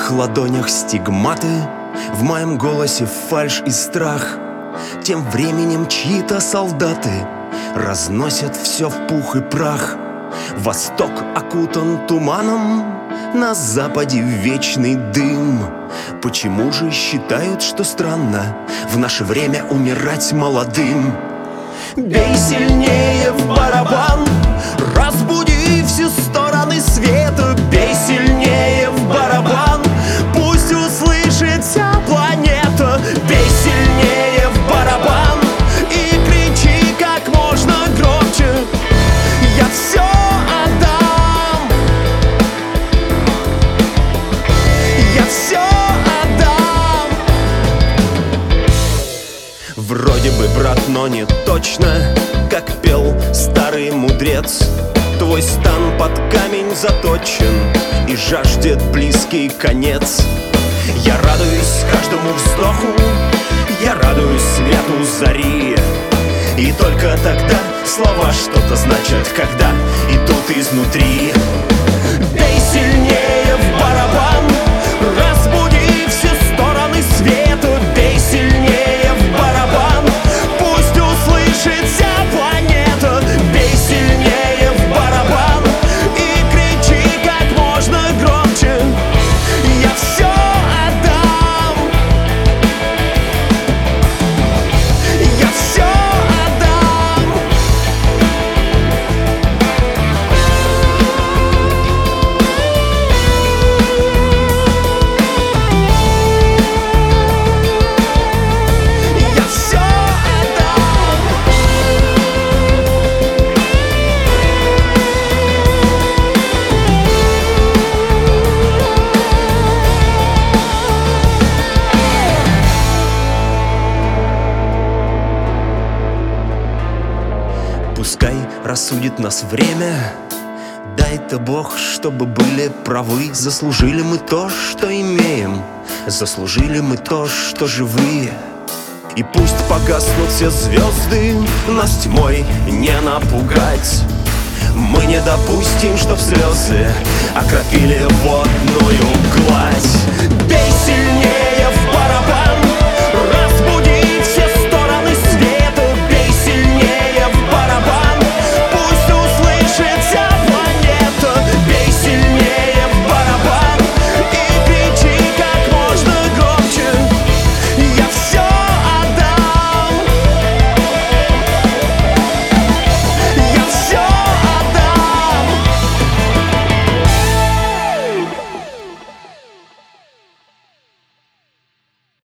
моих ладонях стигматы, в моем голосе фальшь и страх. Тем временем чьи-то солдаты разносят все в пух и прах. Восток окутан туманом, на западе вечный дым. Почему же считают, что странно в наше время умирать молодым? Бей сильнее в барабан, разбуди все стороны света. Бей сильнее в барабан, пусть услышит вся планета. Бей сильнее в барабан и кричи как можно громче: я все отдам, я все отдам. Вроде бы, брат, но не точно, как пел старый мудрец. Твой стан под камень заточен и жаждет близкий конец. Я радуюсь каждому вздоху, я радуюсь свету зари. И только тогда слова что-то значат, когда идут изнутри. Бей сильнее в барабан, разбуди все стороны света. Бей сильнее в барабан, пусть услышит вся планета. Бей сильнее в барабан и кричи как можно громче: я все отдам, я все отдам. Я все отдам. Пускай рассудит нас время, дай-то Бог, чтобы были правы. Заслужили мы то, что имеем, заслужили мы то, что живые. И пусть погаснут все звезды, нас тьмой не напугать. Мы не допустим, чтоб слезы окропили водную гладь. Бей сильнее